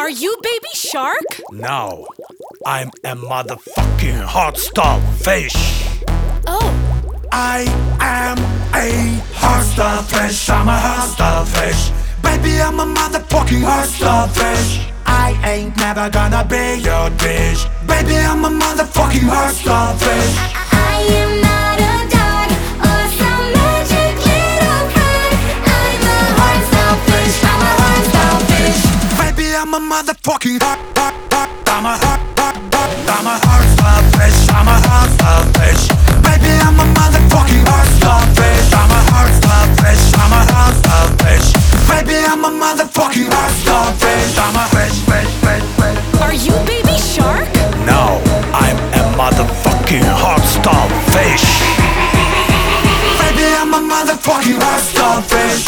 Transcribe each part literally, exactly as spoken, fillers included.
Are you Baby Shark? No, I'm a motherfucking hot starfish. Oh. I am a hot starfish. I'm a hot starfish. Baby, I'm a motherfucking hot starfish. I ain't never gonna be your dish. Baby, I'm a motherfucking hot starfish. I am not a dog or some magic little bird. I'm a hot starfish. I'm a hot starfish. Baby, I'm a motherfucking hot, hot, hot. I'm a hot, hot, hot. I'm a hot starfish. I'm a hot starfish. Baby, I'm a motherfucking hot starfish. I'm a hot starfish. I'm a hot starfish. Baby, I'm a motherfucking hot starfish. I'm a fish, fish, fish, fish. Are you Baby Shark? No, I'm a motherfucking hot starfish. Baby, I'm a motherfucking hot starfish.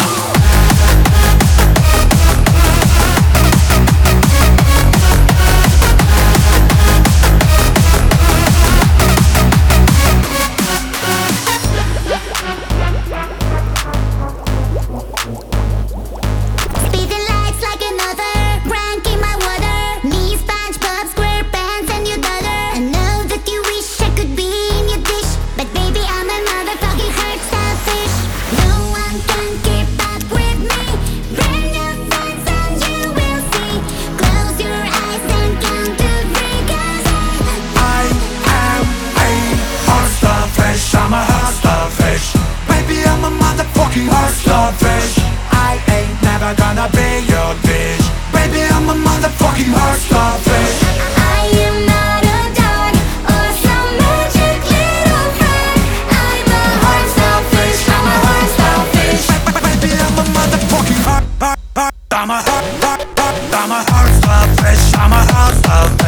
Speeding lights like another rank in my water. Me, SpongeBob, SquarePants, and your daughter. I know that you wish I could be in your dish, but baby, I'm a motherfucking hot starfish. No one can keep up with me. Bring your friends and you will see. Close your eyes and count to three, 'cause I am a hot starfish. I'm a hot starfish. Baby, I'm a motherfucking hot starfish. I ain't never gonna be your dish. Baby, I'm a motherfucking hot starfish. I am not a dog or some magic little bird. I'm a hot starfish. I'm a hot starfish. Baby, I'm a motherfucking hot, hot, hot. I'm a hot, hot, hot. I'm a hot starfish. I'm a hot starfish.